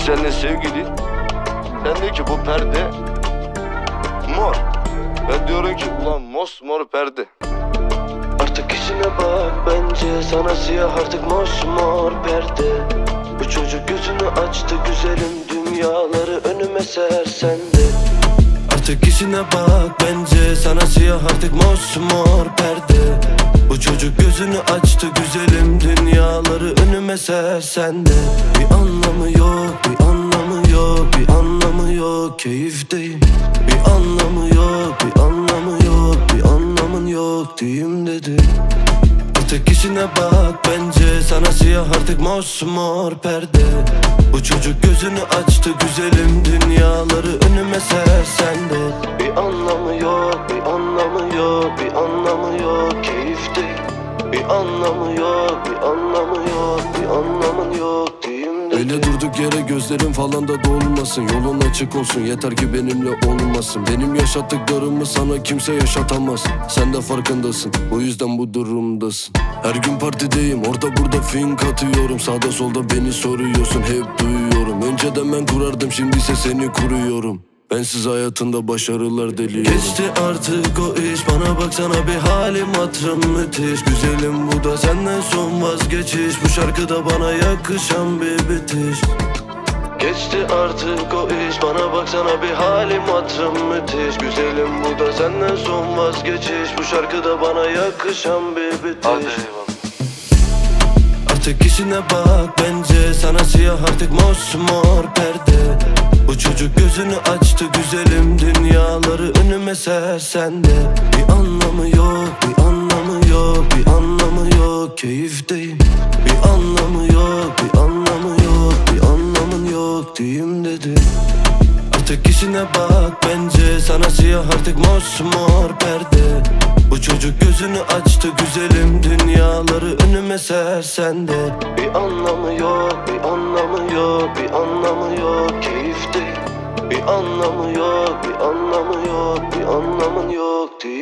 seninle sevgili. Sen diyor ki bu perde mor. Ben diyorum ki ulan mosmor perde. Artık işine bak bence, sana siyah artık mosmor perde. Bu çocuk gözünü açtı güzelim, dünyaları önüme sersen de. Artık işine bak bence, sana siyah artık mosmor perde. Bu çocuk gözünü açtı güzelim, dünyaları önüme sersen de. Bir anlamı yok, bir anlamı yok, bir anlamı yok, keyif değil. Bir anlamı yok, bir anlamı yok, bir anlamın yok diyeyim dedi. Artık işine bak bence, sana siyah artık mosmor perde. Bu çocuk gözünü açtı güzelim, dünyaları önüme sersen de. Bir anlamı yok, bir anlamı yok, bir anlamı yok, keyif değil. Bir anlamı yok, bir anlamı yok, bir anlamın yok diyeyim de. Öyle durduk yere gözlerim falan da dolmasın. Yolun açık olsun, yeter ki benimle olmasın. Benim yaşattıklarımı sana kimse yaşatamaz. Sen de farkındasın, o yüzden bu durumdasın. Her gün partideyim, orada burada fink atıyorum. Sağda solda beni soruyorsun, hep duyuyorum. Önceden ben kurardım, şimdi ise seni kuruyorum. Bensiz hayatında başarılar diliyorum. Geçti artık o iş, bana baksana bir halim hatırım müthiş. Güzelim bu da senden son vazgeçiş, bu şarkıda bana yakışan bir bitiş. Geçti artık o iş, bana baksana bir halim hatırım müthiş. Güzelim bu da senden son vazgeçiş, bu şarkıda bana yakışan bir bitiş. Artık işine bak bence, sana siyah artık mosmor perde. Bu çocuk gözünü açtı güzelim, dünyaları önüme sersen de. Bir anlamı yok, bir anlamı yok, bir anlamı yok, keyif değil. Bir anlamı yok, bir anlamı yok, bir anlamın yok diyeyim dedi. Artık işine bak bence, sana siyah artık mosmor perde. Bu çocuk gözünü açtı güzelim, dünyaları önüme sersen de. Bir anlamı yok, bir anlamı yok, bir anlamı yok, keyif değil. Bir anlamı yok, bir anlamı yok, bir anlamın yok diye.